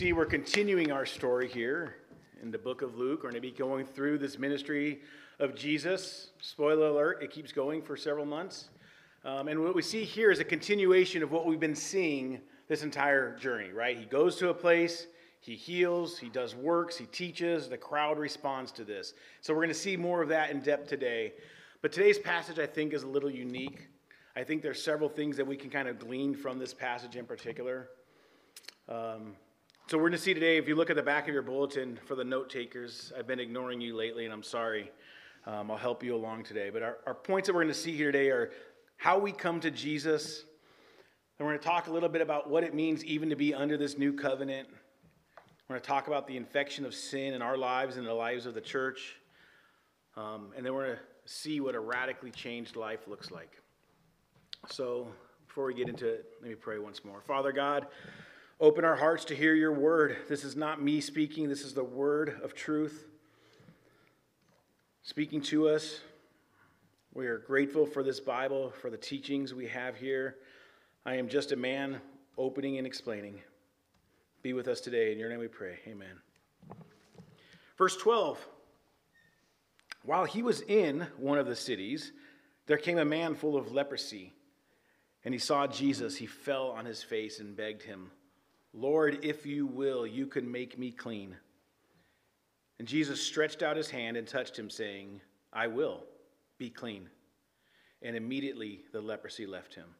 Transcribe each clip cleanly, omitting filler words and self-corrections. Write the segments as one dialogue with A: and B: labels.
A: See, we're continuing our story here in the book of Luke. We're going to be going through this ministry of Jesus. Spoiler alert, it keeps going for several months. And what we see here is a continuation of what we've been seeing this entire journey, right? He goes to a place, he heals, he does works, he teaches, the crowd responds to this. So we're going to see more of that in depth today. But today's passage, I think, is a little unique. I think there's several things that we can kind of glean from this passage in particular. So we're going to see today, if you look at the back of your bulletin for the note takers, I've been ignoring you lately, and I'm sorry. I'll help you along today. But our points that we're going to see here today are how we come to Jesus. And we're going to talk a little bit about what it means even to be under this new covenant. We're going to talk about the infection of sin in our lives and the lives of the church. And then we're going to see what a radically changed life looks like. So before we get into it, let me pray once more. Father God, open our hearts to hear your word. This is not me speaking. This is the word of truth speaking to us. We are grateful for this Bible, for the teachings we have here. I am just a man opening and explaining. Be with us today. In your name we pray. Amen. Verse 12. While he was in one of the cities, there came a man full of leprosy. And he saw Jesus. He fell on his face and begged him, "Lord, if you will, you can make me clean." And Jesus stretched out his hand and touched him, saying, "I will, be clean." And immediately the leprosy left him.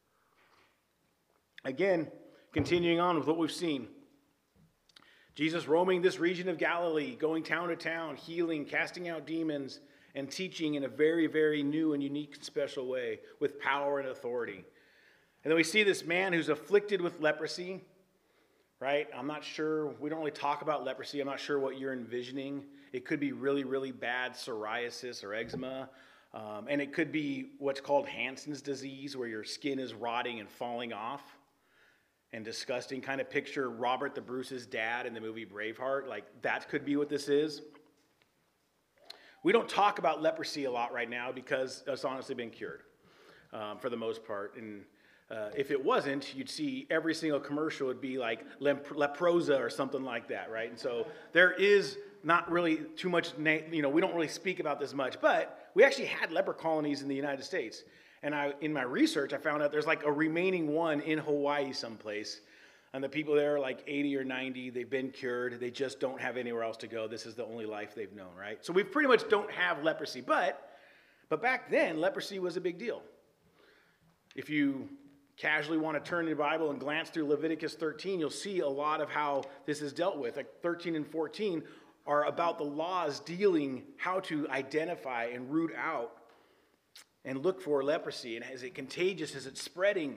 A: Again, continuing on with what we've seen. Jesus roaming this region of Galilee, going town to town, healing, casting out demons, and teaching in a very, very new and unique and special way with power and authority. And then we see this man who's afflicted with leprosy. Right? I'm not sure. We don't really talk about leprosy. I'm not sure what you're envisioning. It could be really, really bad psoriasis or eczema. And it could be what's called Hansen's disease, where your skin is rotting and falling off and disgusting. Kind of picture Robert the Bruce's dad in the movie Braveheart. Like, that could be what this is. We don't talk about leprosy a lot right now because it's honestly been cured for the most part. And if it wasn't, you'd see every single commercial would be like Leprosa or something like that, right? And so there is not really too much, we don't really speak about this much, but we actually had leper colonies in the United States. And in my research, I found out there's like a remaining one in Hawaii someplace. And the people there are like 80 or 90. They've been cured. They just don't have anywhere else to go. This is the only life they've known, right? So we pretty much don't have leprosy. But back then, leprosy was a big deal. If you casually want to turn your Bible and glance through Leviticus 13, you'll see a lot of how this is dealt with. Like 13 and 14 are about the laws dealing how to identify and root out and look for leprosy. And is it contagious? Is it spreading?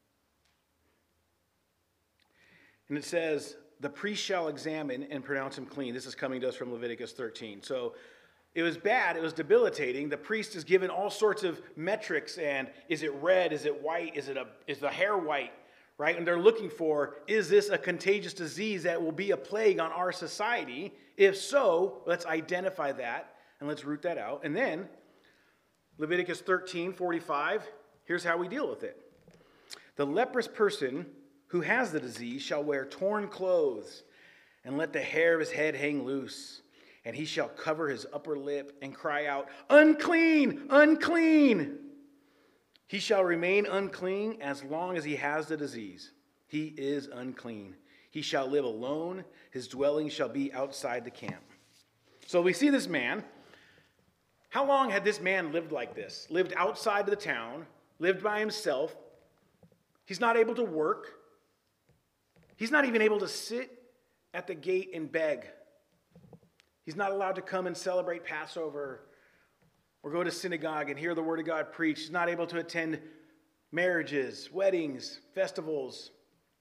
A: And it says, the priest shall examine and pronounce him clean. This is coming to us from Leviticus 13. So it was bad. It was debilitating. The priest is given all sorts of metrics. And is it red? Is it white? Is the hair white? Right? And they're looking for, is this a contagious disease that will be a plague on our society? If so, let's identify that and let's root that out. And then Leviticus 13:45, here's how we deal with it. The leprous person who has the disease shall wear torn clothes and let the hair of his head hang loose. And he shall cover his upper lip and cry out, "Unclean, unclean." He shall remain unclean as long as he has the disease. He is unclean. He shall live alone. His dwelling shall be outside the camp. So we see this man. How long had this man lived like this? Lived outside of the town, lived by himself. He's not able to work. He's not even able to sit at the gate and beg. He's not allowed to come and celebrate Passover or go to synagogue and hear the word of God preached. He's not able to attend marriages, weddings, festivals.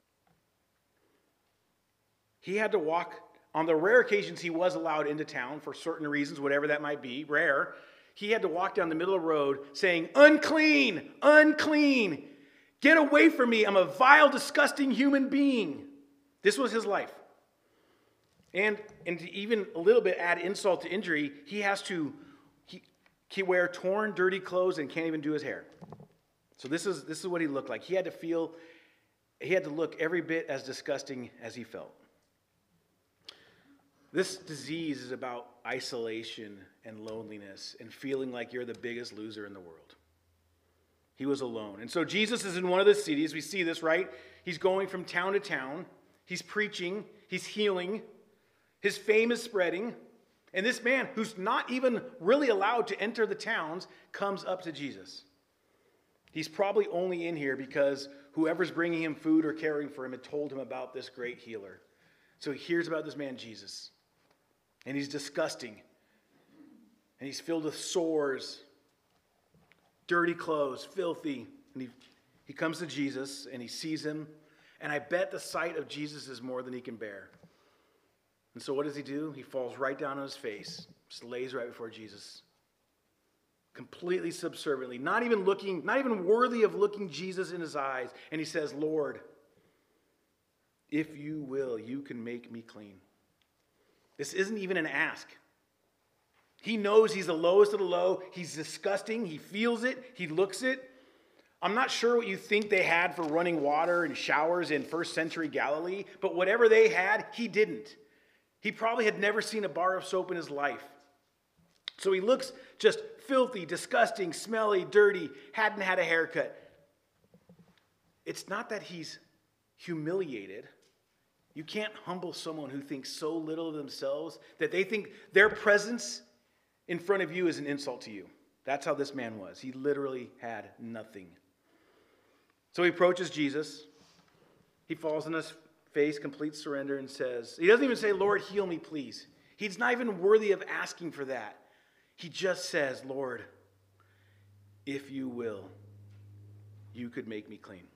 A: He had to walk, on the rare occasions he was allowed into town for certain reasons, whatever that might be, rare. He had to walk down the middle of the road saying, "Unclean, unclean. Get away from me. I'm a vile, disgusting human being." This was his life. And to even a little bit add insult to injury, he has to wear torn, dirty clothes and can't even do his hair. So this is what he looked like. He had to look every bit as disgusting as he felt. This disease is about isolation and loneliness and feeling like you're the biggest loser in the world. He was alone. And so Jesus is in one of the cities. We see this, right? He's going from town to town. He's preaching. He's healing. His fame is spreading. And this man, who's not even really allowed to enter the towns, comes up to Jesus. He's probably only in here because whoever's bringing him food or caring for him had told him about this great healer. So he hears about this man, Jesus. And he's disgusting. And he's filled with sores, dirty clothes, filthy. And he comes to Jesus and he sees him. And I bet the sight of Jesus is more than he can bear. And so what does he do? He falls right down on his face, just lays right before Jesus. Completely subserviently, not even worthy of looking Jesus in his eyes. And he says, Lord, if you will, you can make me clean. This isn't even an ask. He knows he's the lowest of the low. He's disgusting. He feels it. He looks it. I'm not sure what you think they had for running water and showers in first century Galilee, but whatever they had, he didn't. He probably had never seen a bar of soap in his life. So he looks just filthy, disgusting, smelly, dirty, hadn't had a haircut. It's not that he's humiliated. You can't humble someone who thinks so little of themselves that they think their presence in front of you is an insult to you. That's how this man was. He literally had nothing. So he approaches Jesus. He falls on his face, complete surrender, and says, he doesn't even say, Lord, heal me, please. He's not even worthy of asking for that. He just says, Lord, if you will, you could make me clean.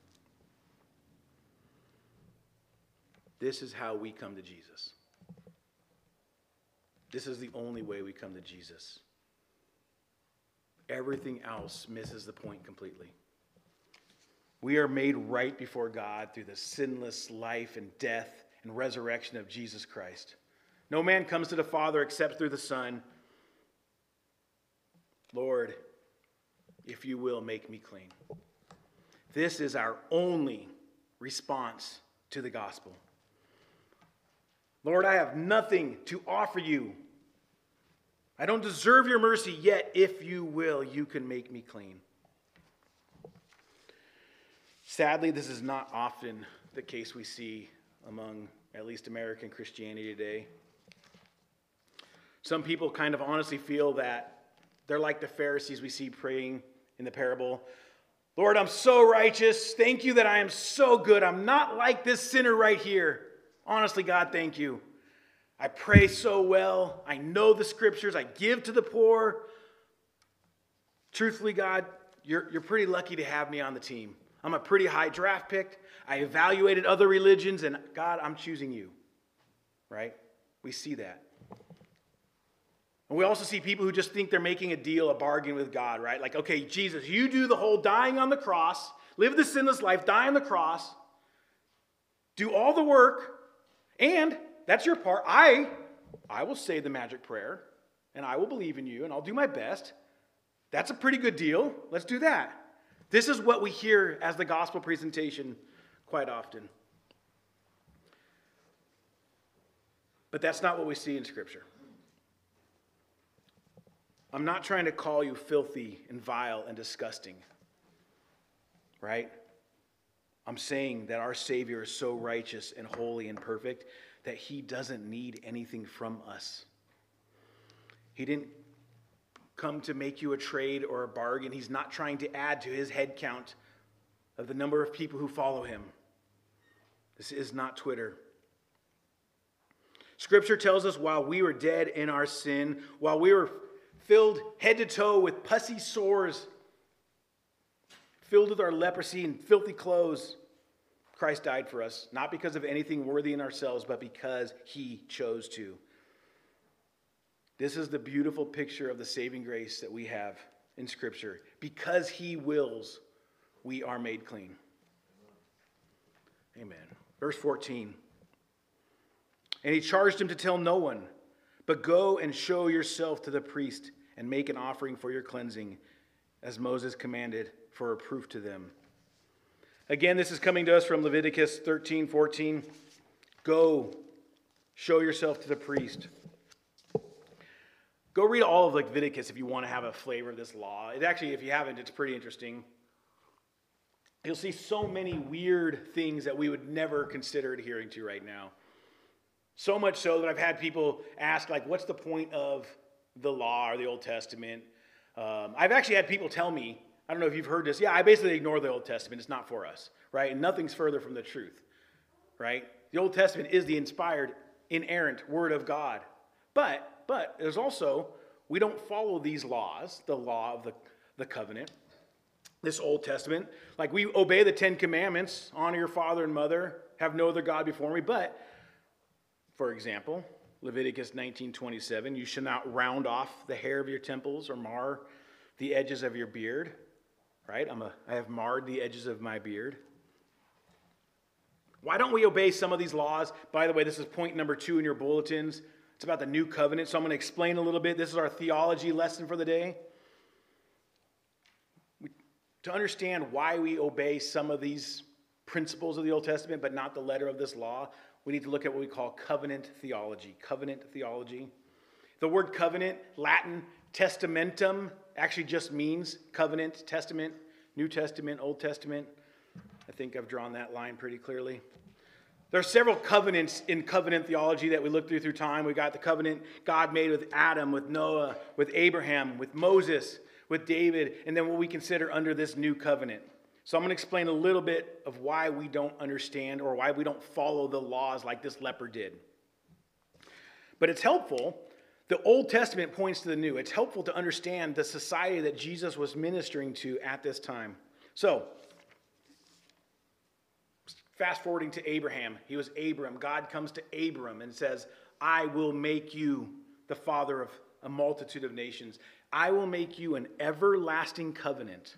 A: This is how we come to Jesus. This is the only way we come to Jesus. Everything else misses the point completely. We are made right before God through the sinless life and death and resurrection of Jesus Christ. No man comes to the Father except through the Son. Lord, if you will, make me clean. This is our only response to the gospel. Lord, I have nothing to offer you. I don't deserve your mercy, yet if you will, you can make me clean. Sadly, this is not often the case we see among at least American Christianity today. Some people kind of honestly feel that they're like the Pharisees we see praying in the parable. Lord, I'm so righteous. Thank you that I am so good. I'm not like this sinner right here. Honestly, God, thank you. I pray so well. I know the scriptures. I give to the poor. Truthfully, God, you're pretty lucky to have me on the team. I'm a pretty high draft pick. I evaluated other religions, and God, I'm choosing you. Right? We see that. And we also see people who just think they're making a deal, a bargain with God, right? Like, okay, Jesus, you do the whole dying on the cross, live the sinless life, die on the cross, do all the work, and that's your part. I will say the magic prayer, and I will believe in you, and I'll do my best. That's a pretty good deal. Let's do that. This is what we hear as the gospel presentation quite often. But that's not what we see in Scripture. I'm not trying to call you filthy and vile and disgusting, right? I'm saying that our Savior is so righteous and holy and perfect that he doesn't need anything from us. He didn't come to make you a trade or a bargain. He's not trying to add to his head count of the number of people who follow him. This is not Twitter. Scripture tells us while we were dead in our sin, while we were filled head to toe with pussy sores, filled with our leprosy and filthy clothes, Christ died for us, not because of anything worthy in ourselves, but because he chose to. This is the beautiful picture of the saving grace that we have in Scripture. Because he wills, we are made clean. Amen. Verse 14. And he charged him to tell no one, but go and show yourself to the priest and make an offering for your cleansing, as Moses commanded, for a proof to them. Again, this is coming to us from Leviticus 13:14. Go, Show yourself to the priest. Go read all of Leviticus if you want to have a flavor of this law. It actually, if you haven't, it's pretty interesting. You'll see so many weird things that we would never consider adhering to right now. So much so that I've had people ask, what's the point of the law or the Old Testament? I've actually had people tell me, I don't know if you've heard this, yeah, I basically ignore the Old Testament. It's not for us, right? And nothing's further from the truth, right? The Old Testament is the inspired, inerrant Word of God. But there's also, we don't follow these laws, the law of the covenant, this Old Testament. We obey the 10 Commandments, honor your father and mother, have no other God before me. But, for example, Leviticus 19:27, you shall not round off the hair of your temples or mar the edges of your beard. Right? I have marred the edges of my beard. Why don't we obey some of these laws? By the way, this is point number 2 in your bulletins. It's about the new covenant, so I'm going to explain a little bit. This is our theology lesson for the day. To understand why we obey some of these principles of the Old Testament, but not the letter of this law, we need to look at what we call covenant theology. Covenant theology. The word covenant, Latin, testamentum, actually just means covenant, testament, New Testament, Old Testament. I think I've drawn that line pretty clearly. There are several covenants in covenant theology that we look through time. We got the covenant God made with Adam, with Noah, with Abraham, with Moses, with David, and then what we consider under this new covenant. So I'm going to explain a little bit of why we don't understand or why we don't follow the laws like this leper did. But it's helpful. The Old Testament points to the New. It's helpful to understand the society that Jesus was ministering to at this time. So, fast forwarding to Abraham. He was Abram. God comes to Abram and says, I will make you the father of a multitude of nations. I will make you an everlasting covenant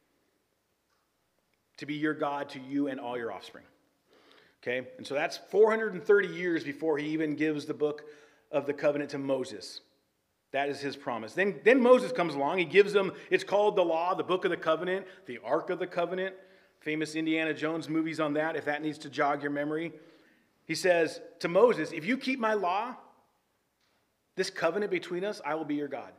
A: to be your God to you and all your offspring. Okay? And so that's 430 years before he even gives the book of the covenant to Moses. That is his promise. Then Moses comes along. He gives them, it's called the law, the book of the covenant, the Ark of the Covenant. Famous Indiana Jones movies on that, if that needs to jog your memory. He says to Moses, if you keep my law, this covenant between us, I will be your God.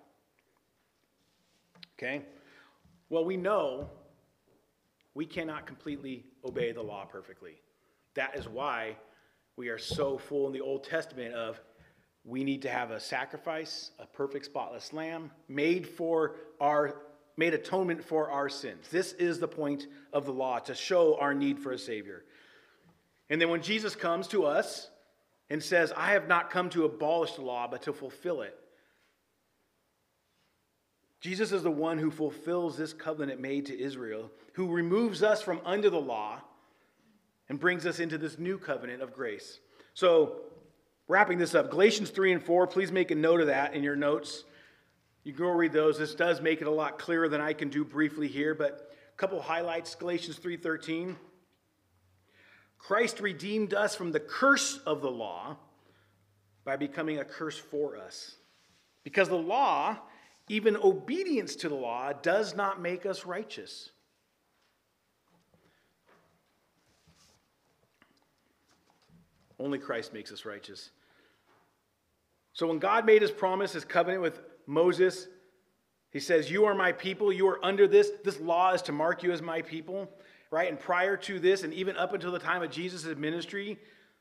A: Okay? Well, we know we cannot completely obey the law perfectly. That is why we are so full in the Old Testament of we need to have a sacrifice, a perfect spotless lamb, made atonement for our sins. This is the point of the law, to show our need for a Savior. And then when Jesus comes to us and says, I have not come to abolish the law, but to fulfill it. Jesus is the one who fulfills this covenant made to Israel, who removes us from under the law and brings us into this new covenant of grace. So, wrapping this up, Galatians 3 and 4, please make a note of that in your notes. You can go read those. This does make it a lot clearer than I can do briefly here, but a couple highlights. Galatians 3:13. Christ redeemed us from the curse of the law by becoming a curse for us. Because the law, even obedience to the law, does not make us righteous. Only Christ makes us righteous. So when God made his promise, his covenant with Moses, he says, you are my people, you are under this. This law is to mark you as my people, right? And prior to this, and even up until the time of Jesus' ministry,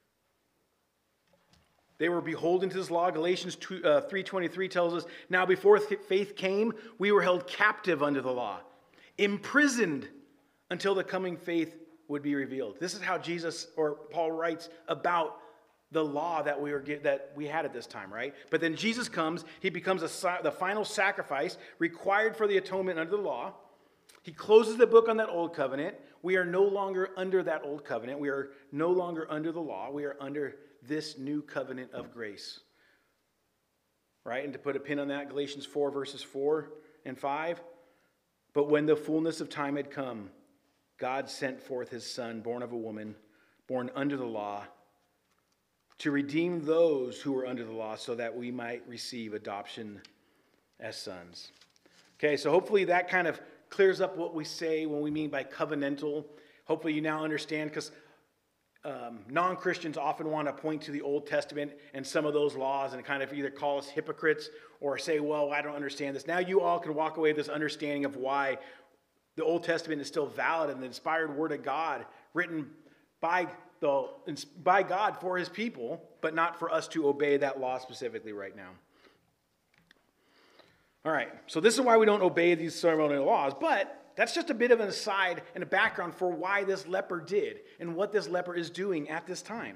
A: they were beholden to this law. Galatians 3:23 tells us, now before faith came, we were held captive under the law, imprisoned until the coming faith would be revealed. This is how Jesus, or Paul writes about the law that we had at this time, right? But then Jesus comes, he becomes the final sacrifice required for the atonement under the law. He closes the book on that old covenant. We are no longer under that old covenant. We are no longer under the law. We are under this new covenant of grace. Right? And to put a pin on that, Galatians 4 verses 4 and 5. But when the fullness of time had come, God sent forth his son, born of a woman, born under the law, to redeem those who were under the law so that we might receive adoption as sons. Okay, so hopefully that kind of clears up what we say when we mean by covenantal. Hopefully you now understand, because non-Christians often want to point to the Old Testament and some of those laws and kind of either call us hypocrites or say, well, I don't understand this. Now you all can walk away with this understanding of why the Old Testament is still valid and the inspired word of God written by God for his people, but not for us to obey that law specifically right now. All right, so this is why we don't obey these ceremonial laws, but that's just a bit of an aside and a background for why this leper did and what this leper is doing at this time.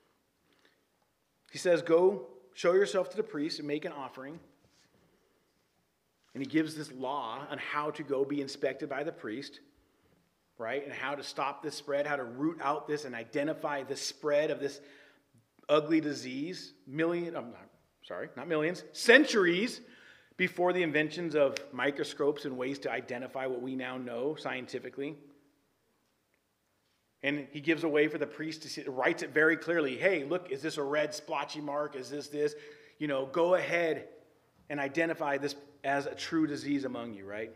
A: He says, go show yourself to the priest and make an offering. And he gives this law on how to go be inspected by the priest, right? And how to stop this spread, how to root out this and identify the spread of this ugly disease. Centuries before the inventions of microscopes and ways to identify what we now know scientifically. And he gives a way for the priest to see, writes it very clearly. Hey, look, is this a red splotchy mark? Is this? Go ahead and identify this as a true disease among you, right?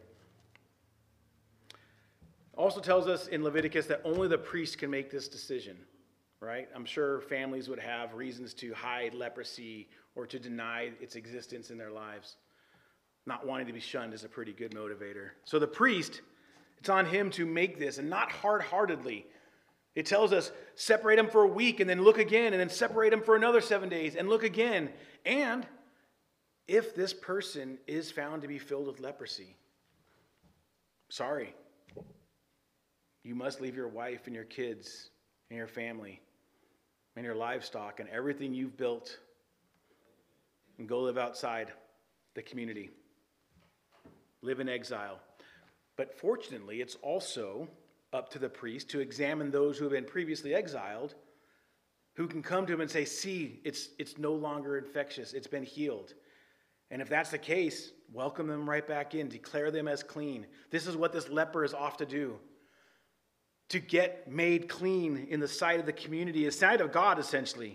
A: Also tells us in Leviticus that only the priest can make this decision, right? I'm sure families would have reasons to hide leprosy or to deny its existence in their lives. Not wanting to be shunned is a pretty good motivator. So the priest, it's on him to make this, and not hard-heartedly. It tells us, separate him for a week, and then look again, and then separate him for another 7 days, and look again. And if this person is found to be filled with leprosy, sorry, you must leave your wife and your kids and your family and your livestock and everything you've built and go live outside the community. Live in exile. But fortunately, it's also up to the priest to examine those who have been previously exiled, who can come to him and say, see, it's no longer infectious, it's been healed. And if that's the case, welcome them right back in, declare them as clean. This is what this leper is off to do. To get made clean in the sight of the community, the sight of God, essentially.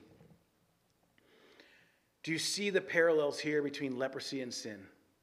A: Do you see the parallels here between leprosy and sin?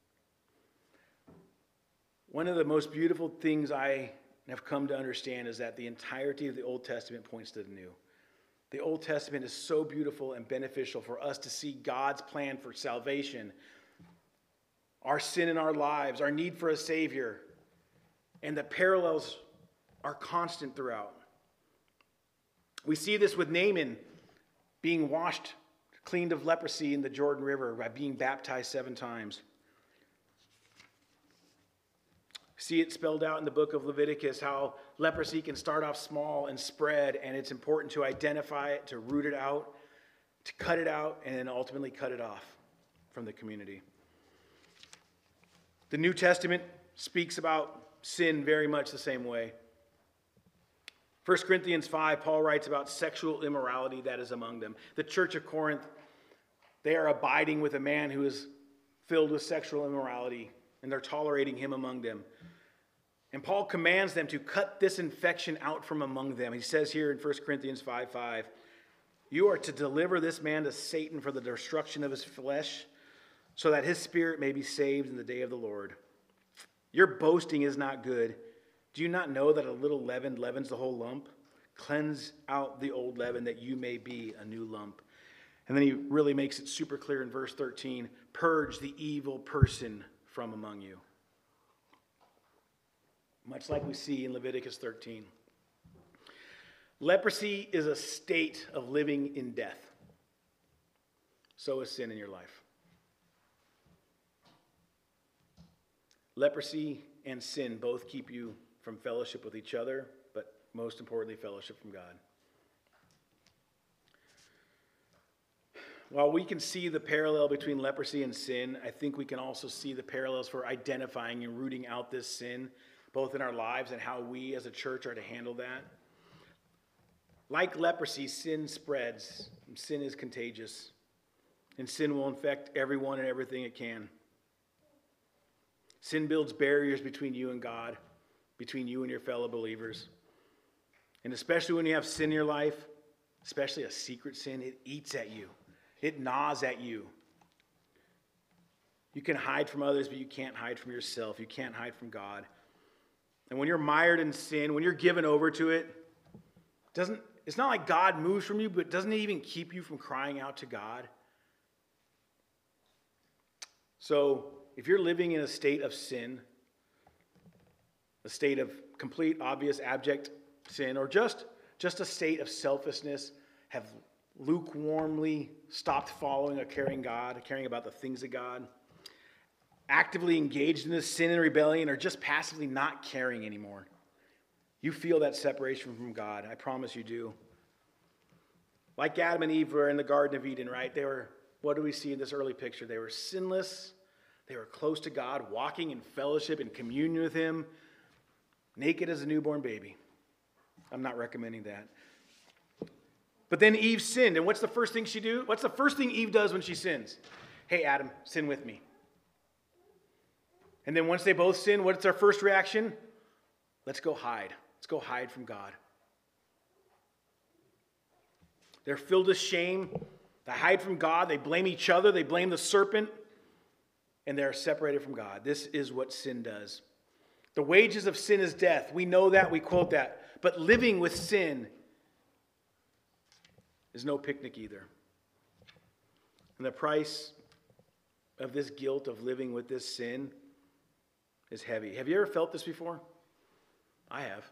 A: One of the most beautiful things I have come to understand is that the entirety of the Old Testament points to the New. The Old Testament is so beautiful and beneficial for us to see God's plan for salvation, our sin in our lives, our need for a Savior, and the parallels are constant throughout. We see this with Naaman being washed, cleaned of leprosy in the Jordan River by being baptized 7 times. See it spelled out in the book of Leviticus how leprosy can start off small and spread, and it's important to identify it, to root it out, to cut it out, and then ultimately cut it off from the community. The New Testament speaks about sin very much the same way. 1 Corinthians 5, Paul writes about sexual immorality that is among them. The church of Corinth, they are abiding with a man who is filled with sexual immorality, and they're tolerating him among them. And Paul commands them to cut this infection out from among them. He says here in 1 Corinthians 5:5, you are to deliver this man to Satan for the destruction of his flesh, so that his spirit may be saved in the day of the Lord. Your boasting is not good. Do you not know that a little leaven leavens the whole lump? Cleanse out the old leaven that you may be a new lump. And then he really makes it super clear in verse 13, purge the evil person from among you. Much like we see in Leviticus 13. Leprosy is a state of living in death. So is sin in your life. Leprosy and sin both keep you from fellowship with each other, but most importantly, fellowship from God. While we can see the parallel between leprosy and sin, I think we can also see the parallels for identifying and rooting out this sin, both in our lives and how we as a church are to handle that. Like leprosy, sin spreads. Sin is contagious. And sin will infect everyone and everything it can. Sin builds barriers between you and God, between you and your fellow believers. And especially when you have sin in your life, especially a secret sin, it eats at you. It gnaws at you. You can hide from others, but you can't hide from yourself. You can't hide from God. And when you're mired in sin, when you're given over to it, it's not like God moves from you, but doesn't it even keep you from crying out to God? So if you're living in a state of sin, a state of complete, obvious, abject sin, or just a state of selfishness, have lukewarmly stopped following or caring about the things of God, actively engaged in this sin and rebellion, or just passively not caring anymore, you feel that separation from God. I promise you do. Like Adam and Eve were in the Garden of Eden, right? What do we see in this early picture? They were sinless. They were close to God, walking in fellowship and communion with Him, naked as a newborn baby. I'm not recommending that. But then Eve sinned, and what's the first thing she do? What's the first thing Eve does when she sins? Hey, Adam, sin with me. And then once they both sin, what's their first reaction? Let's go hide. Let's go hide from God. They're filled with shame. They hide from God. They blame each other. They blame the serpent. And they're separated from God. This is what sin does. The wages of sin is death. We know that. We quote that. But living with sin is no picnic either. And the price of this guilt of living with this sin is heavy. Have you ever felt this before? I have.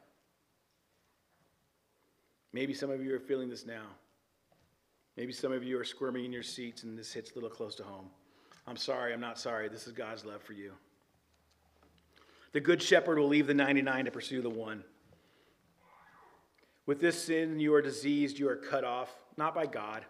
A: Maybe some of you are feeling this now. Maybe some of you are squirming in your seats and this hits a little close to home. I'm sorry, I'm not sorry. This is God's love for you. The good shepherd will leave the 99 to pursue the one. With this sin, you are diseased, you are cut off, not by God,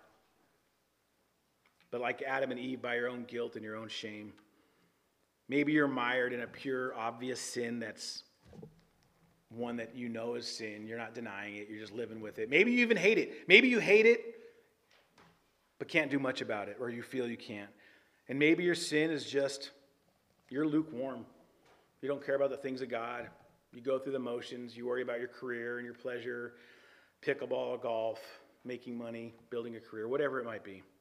A: but like Adam and Eve, by your own guilt and your own shame. Maybe you're mired in a pure, obvious sin that's one that you know is sin. You're not denying it. You're just living with it. Maybe you even hate it. Maybe you hate it, but can't do much about it, or you feel you can't. And maybe your sin is just, you're lukewarm. You don't care about the things of God. You go through the motions. You worry about your career and your pleasure, pickleball, golf, making money, building a career, whatever it might be.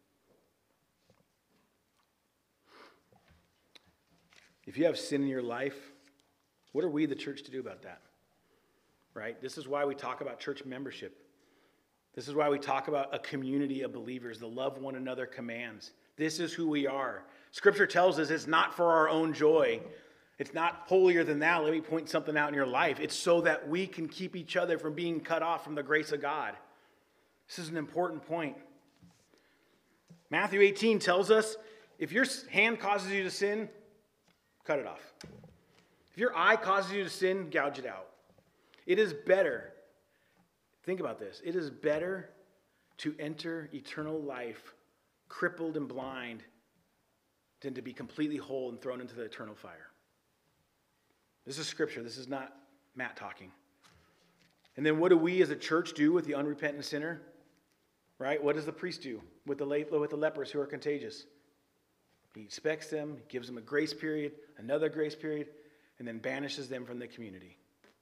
A: If you have sin in your life, what are we, the church, to do about that? Right? This is why we talk about church membership. This is why we talk about a community of believers, the love one another commands. This is who we are. Scripture tells us it's not for our own joy. It's not holier than thou. Let me point something out in your life. It's so that we can keep each other from being cut off from the grace of God. This is an important point. Matthew 18 tells us if your hand causes you to sin, cut it off. If your eye causes you to sin, gouge it out. It is better, think about this, it is better to enter eternal life crippled and blind than to be completely whole and thrown into the eternal fire. This is scripture. This is not Matt talking. And then what do we as a church do with the unrepentant sinner? Right? What does the priest do with the lepers who are contagious? He inspects them, gives them a grace period, another grace period, and then banishes them from the community.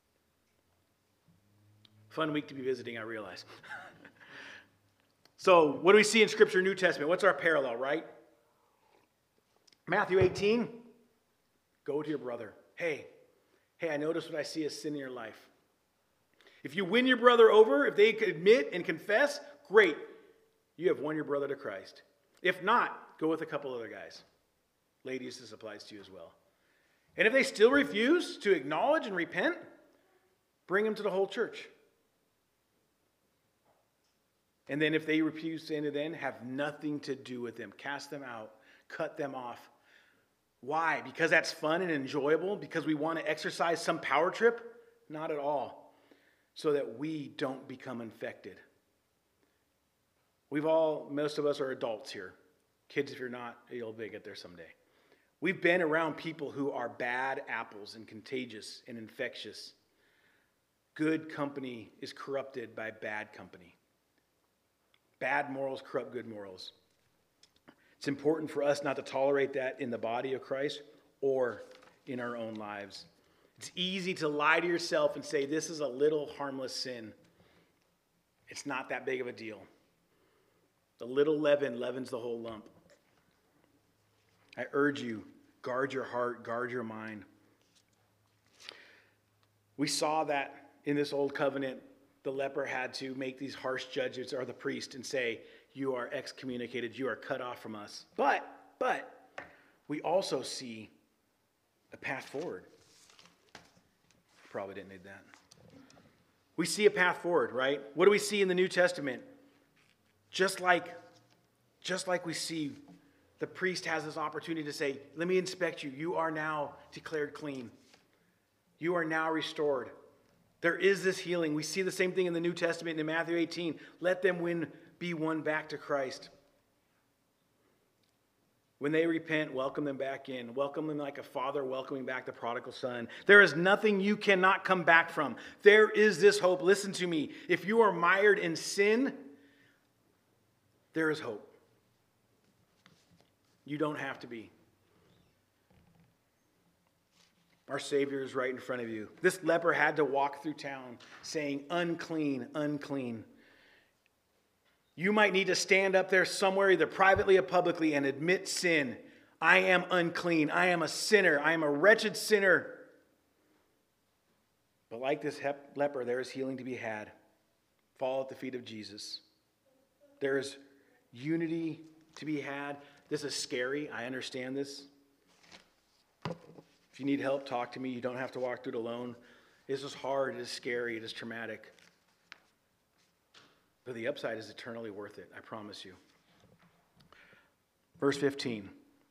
A: Fun week to be visiting, I realize. So, what do we see in Scripture, New Testament? What's our parallel, right? Matthew 18, go to your brother. Hey, I notice what I see as sin in your life. If you win your brother over, if they admit and confess, great. You have won your brother to Christ. If not, go with a couple other guys. Ladies, this applies to you as well. And if they still refuse to acknowledge and repent, bring them to the whole church. And then if they refuse to enter, then have nothing to do with them. Cast them out. Cut them off. Why? Because that's fun and enjoyable? Because we want to exercise some power trip? Not at all. So that we don't become infected. Most of us are adults here. Kids, if you're not, you'll get there someday. We've been around people who are bad apples and contagious and infectious. Good company is corrupted by bad company. Bad morals corrupt good morals. It's important for us not to tolerate that in the body of Christ or in our own lives. It's easy to lie to yourself and say, this is a little harmless sin. It's not that big of a deal. The little leaven leavens the whole lump. I urge you, guard your heart, guard your mind. We saw that in this old covenant the leper had to make these harsh judgments, or the priest, and say, you are excommunicated, you are cut off from us. But we also see a path forward. Probably didn't need that. We see a path forward, right? What do we see in the New Testament? Just like we see the priest has this opportunity to say, let me inspect you. You are now declared clean. You are now restored. There is this healing. We see the same thing in the New Testament in Matthew 18. Let them be won back to Christ. When they repent, welcome them back in. Welcome them like a father welcoming back the prodigal son. There is nothing you cannot come back from. There is this hope. Listen to me. If you are mired in sin, there is hope. You don't have to be. Our Savior is right in front of you. This leper had to walk through town saying, unclean, unclean. You might need to stand up there somewhere, either privately or publicly, and admit sin. I am unclean. I am a sinner. I am a wretched sinner. But like this leper, there is healing to be had. Fall at the feet of Jesus. There is unity to be had. This is scary. I understand this. If you need help, talk to me. You don't have to walk through it alone. This is hard. It is scary. It is traumatic. But the upside is eternally worth it, I promise you. Verse 15.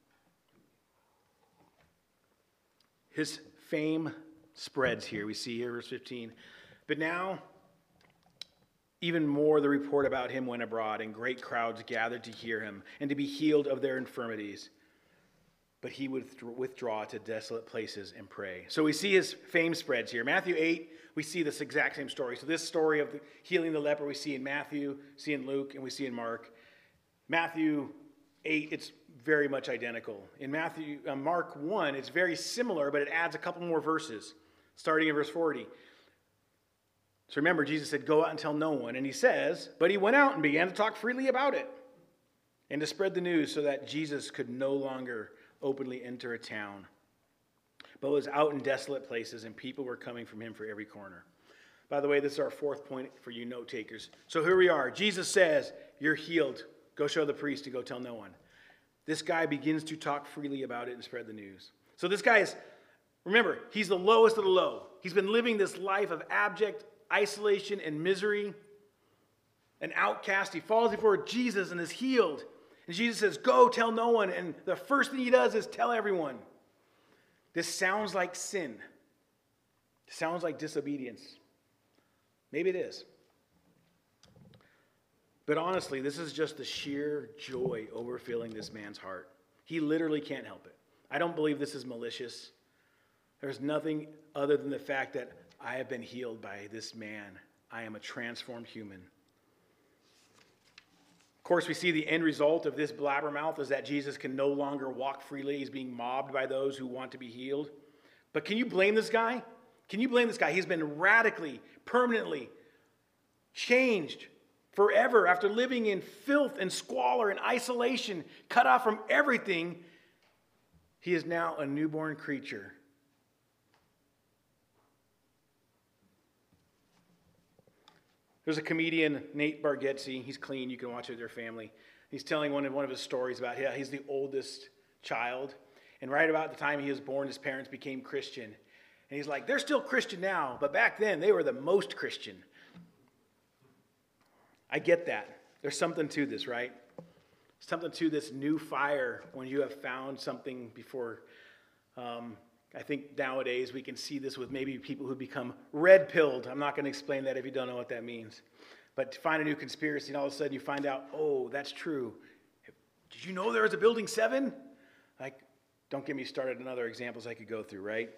A: His fame spreads here. We see here, verse 15. But now, even more the report about him went abroad, and great crowds gathered to hear him and to be healed of their infirmities. But he would withdraw to desolate places and pray. So we see his fame spreads here. Matthew 8, we see this exact same story. So this story of healing the leper we see in Matthew, see in Luke, and we see in Mark. Matthew 8, it's very much identical. In Mark 1, it's very similar, but it adds a couple more verses, starting in verse 40. So remember, Jesus said, go out and tell no one. And he says, but he went out and began to talk freely about it and to spread the news so that Jesus could no longer openly enter a town, but was out in desolate places, and people were coming from him for every corner. By the way, this is our fourth point for you note takers. So here we are. Jesus says, you're healed. Go show the priest and go tell no one. This guy begins to talk freely about it and spread the news. So this guy is, remember, he's the lowest of the low. He's been living this life of abject isolation and misery, an outcast. He falls before Jesus and is healed. And Jesus says, go tell no one. And the first thing he does is tell everyone. This sounds like sin. It sounds like disobedience. Maybe it is. But honestly, this is just the sheer joy overfilling this man's heart. He literally can't help it. I don't believe this is malicious. There's nothing other than the fact that I have been healed by this man. I am a transformed human. Of course, we see the end result of this blabbermouth is that Jesus can no longer walk freely. He's being mobbed by those who want to be healed. But can you blame this guy? Can you blame this guy? He's been radically, permanently changed forever after living in filth and squalor and isolation, cut off from everything. He is now a newborn creature. There's a comedian, Nate Bargatze. He's clean. You can watch it with your family. He's telling one of his stories about how he's the oldest child. And right about the time he was born, his parents became Christian. And he's like, they're still Christian now, but back then they were the most Christian. I get that. There's something to this, right? Something to this new fire when you have found something before. I think nowadays we can see this with maybe people who become red-pilled. I'm not going to explain that if you don't know what that means. But to find a new conspiracy and all of a sudden you find out, oh, that's true. Did you know there was a Building 7? Like, don't get me started on other examples I could go through, right?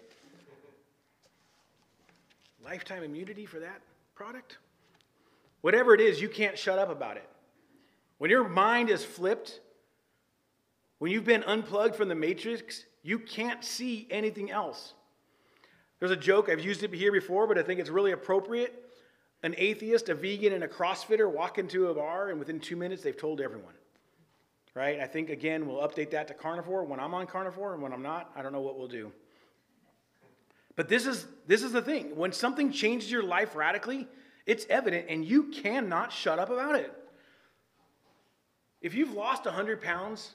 A: Lifetime immunity for that product? Whatever it is, you can't shut up about it. When your mind is flipped, when you've been unplugged from the matrix, you can't see anything else. There's a joke, I've used it here before, but I think it's really appropriate. An atheist, a vegan, and a CrossFitter walk into a bar, and within 2 minutes, they've told everyone. Right? I think, again, we'll update that to carnivore when I'm on carnivore, and when I'm not, I don't know what we'll do. But this is the thing. When something changes your life radically, It's evident, and you cannot shut up about it. If you've lost 100 pounds,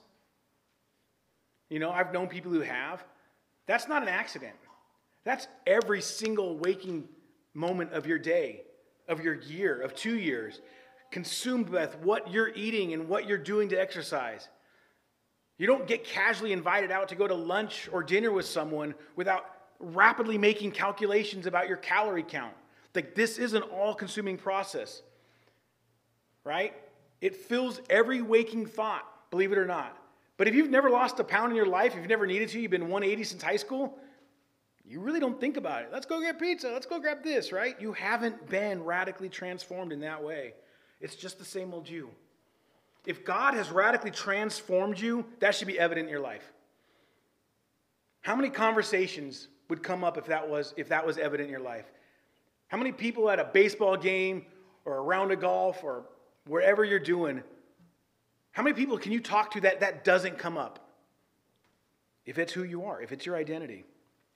A: I've known people who have, that's not an accident. That's every single waking moment of your day, of your year, of 2 years, consumed with what you're eating and what you're doing to exercise. You don't get casually invited out to go to lunch or dinner with someone without rapidly making calculations about your calorie count. Like, this is an all-consuming process, right? It fills every waking thought, believe it or not. But if you've never lost a pound in your life, if you've never needed to, you've been 180 since high school, you really don't think about it. Let's go get pizza. Let's go grab this, right? You haven't been radically transformed in that way. It's just the same old you. If God has radically transformed you, that should be evident in your life. How many conversations would come up if that was evident in your life? How many people at a baseball game or a round of golf or wherever you're doing, how many people can you talk to that doesn't come up? If it's who you are, if it's your identity.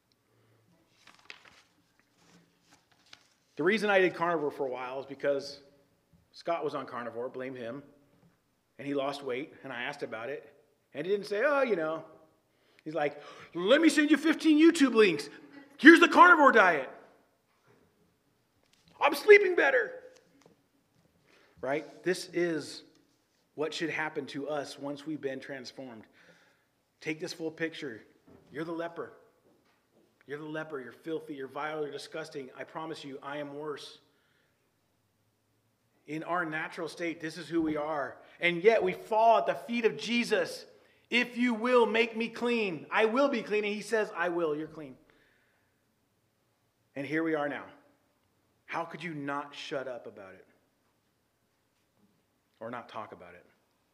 A: The reason I did carnivore for a while is because Scott was on carnivore, blame him, and he lost weight, and I asked about it, and he didn't say, He's like, let me send you 15 YouTube links. Here's the carnivore diet. I'm sleeping better. Right? This is what should happen to us once we've been transformed. Take this full picture. You're the leper. You're the leper. You're filthy. You're vile. You're disgusting. I promise you, I am worse. In our natural state, this is who we are. And yet we fall at the feet of Jesus. If you will make me clean, I will be clean. And he says, I will. You're clean. And here we are now. How could you not shut up about it? Or not talk about it?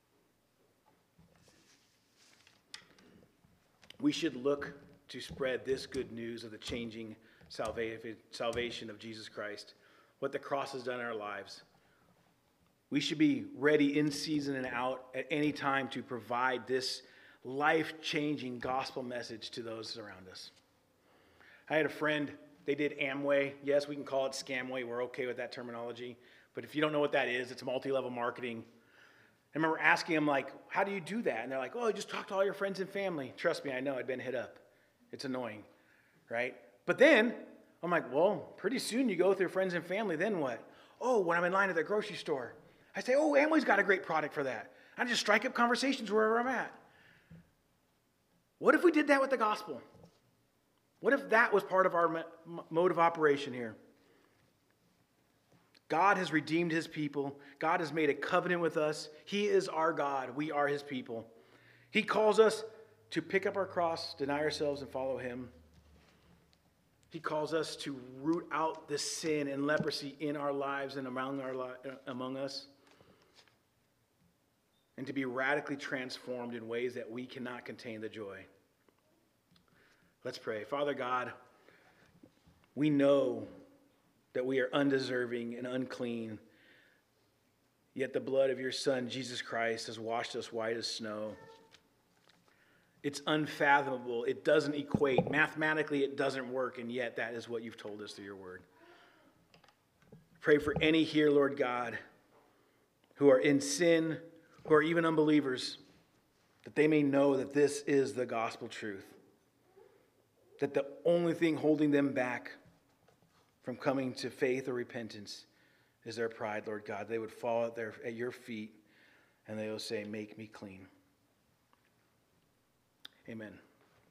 A: We should look to spread this good news of the changing salvation of Jesus Christ, what the cross has done in our lives. We should be ready in season and out at any time to provide this life-changing gospel message to those around us. I had a friend, they did Amway. Yes, we can call it Scamway. We're okay with that terminology. But if you don't know what that is, it's multi-level marketing. I remember asking them, how do you do that? And they're like, you just talk to all your friends and family. Trust me, I know, I'd been hit up. It's annoying, right? But then, I'm like, pretty soon you go with your friends and family, then what? When I'm in line at the grocery store, I say, Amway's got a great product for that. I just strike up conversations wherever I'm at. What if we did that with the gospel? What if that was part of our mode of operation here? God has redeemed his people. God has made a covenant with us. He is our God. We are his people. He calls us to pick up our cross, deny ourselves, and follow him. He calls us to root out the sin and leprosy in our lives and among us, and to be radically transformed in ways that we cannot contain the joy. Let's pray. Father God, we know that we are undeserving and unclean, yet the blood of your Son, Jesus Christ, has washed us white as snow. It's unfathomable. It doesn't equate. Mathematically, it doesn't work, and yet that is what you've told us through your word. Pray for any here, Lord God, who are in sin, who are even unbelievers, that they may know that this is the gospel truth, that the only thing holding them back from coming to faith or repentance is their pride, Lord God. They would fall at your feet and they will say, make me clean. Amen.